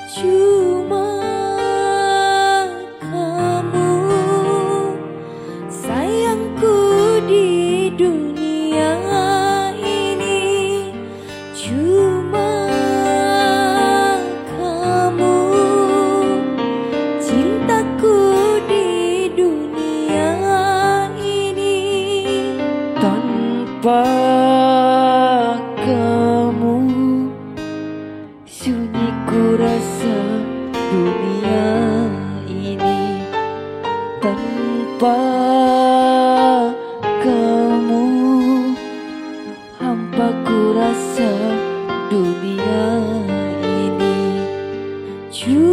Cuma kamu sayangku di dunia ini. Cuma kamu cintaku di dunia ini. Tanpa kamu sunyi ku rasa dunia ini. Tanpa kamu hampa ku rasa dunia ini.